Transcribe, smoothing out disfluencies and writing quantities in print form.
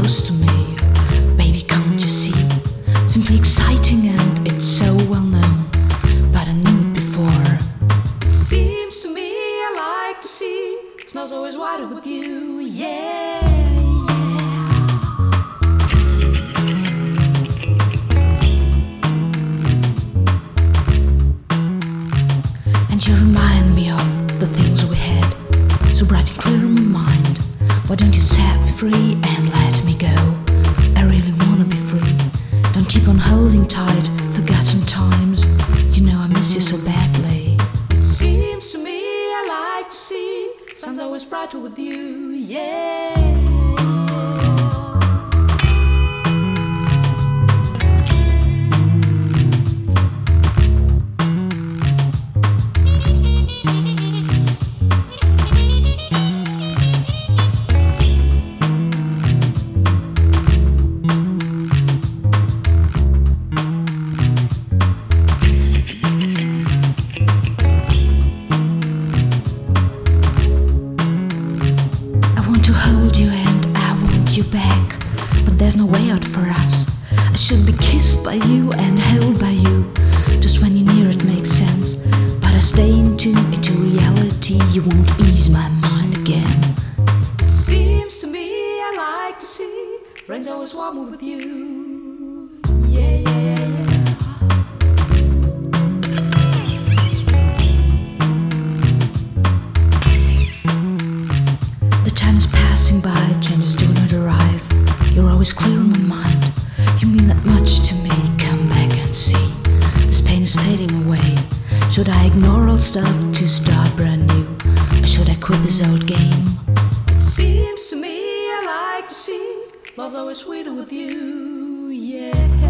close to me. Baby, can't you see? Simply exciting and it's so well known, but I knew it before. It seems to me I like to see snow's always whiter with you, yeah. And you remind me of the things we had, so bright and clear in my mind. Why don't you set me free and let me go? I really wanna be free. Don't keep on holding tight, forgotten times. You know I miss you so badly. It seems to me I like to see sun's always brighter with you, yeah. To hold you and I want you back, but there's no way out for us. I should be kissed by you and held by you. Just when you're near it makes sense, but I stay in tune into reality. You won't ease my mind again. It seems to me I like to see rain's always warmer with you, yeah, yeah, yeah. Time's passing by, changes do not arrive. You're always clear in my mind. You mean that much to me, come back and see. This pain is fading away. Should I ignore old stuff to start brand new? Or should I quit this old game? It seems to me I like to see love's always sweeter with you, yeah.